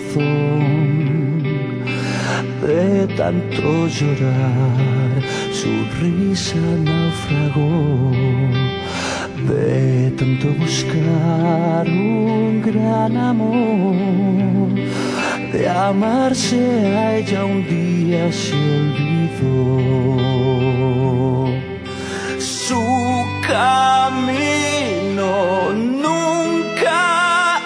corazón. De tanto llorar, su risa naufragó. De tanto buscar un gran amor, de amarse a ella un día se olvidó. Su camino nunca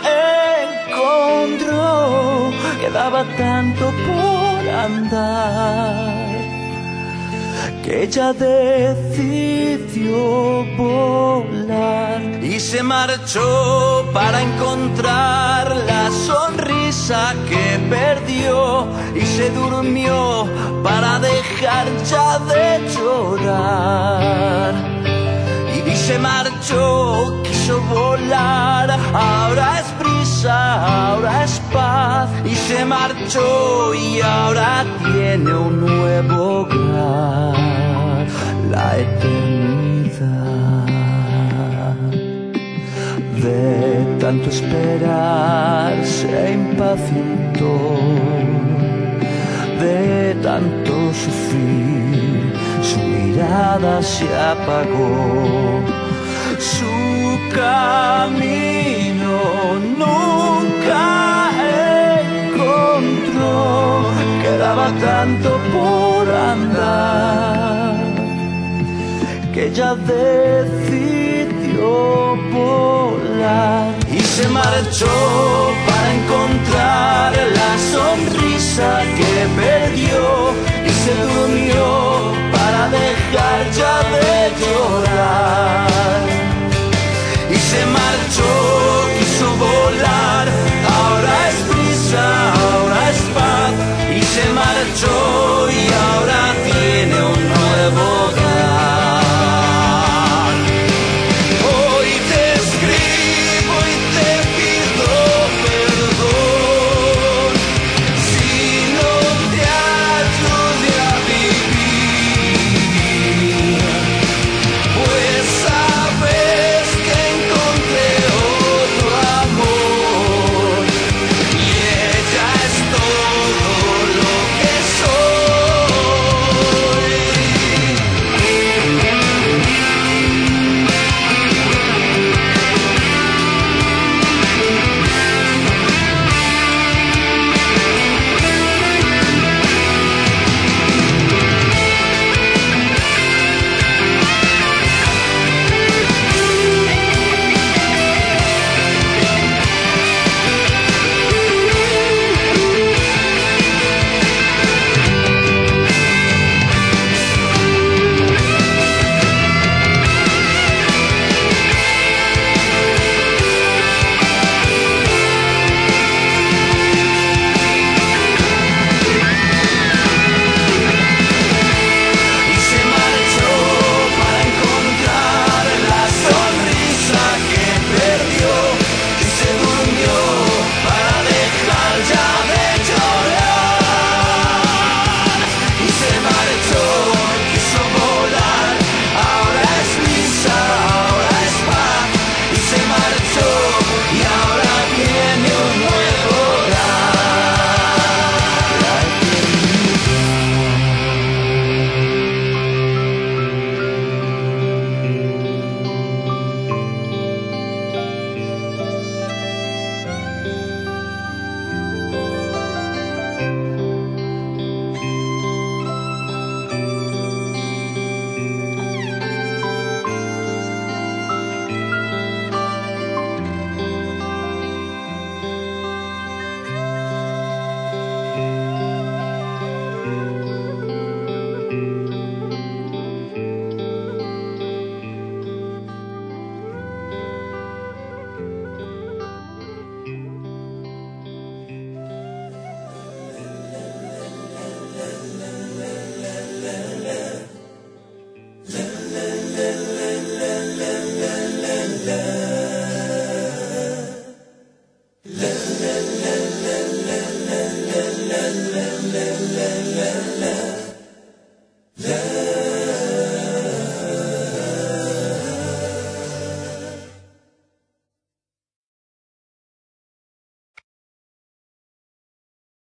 encontró, quedaba tanto por andar, que ella decidió volar y se marchó para encontrar la sonrisa que perdió, y se durmió para dejar ya de llorar. Y se marchó, quiso volar, ahora es brisa, ahora es paz. Y se marchó y ahora tiene un nuevo hogar, la eternidad. De tanto esperar se impacientó, de tanto sufrir su mirada se apagó. Su camino nunca encontró, quedaba tanto por andar, que ella decidió volar y se marchó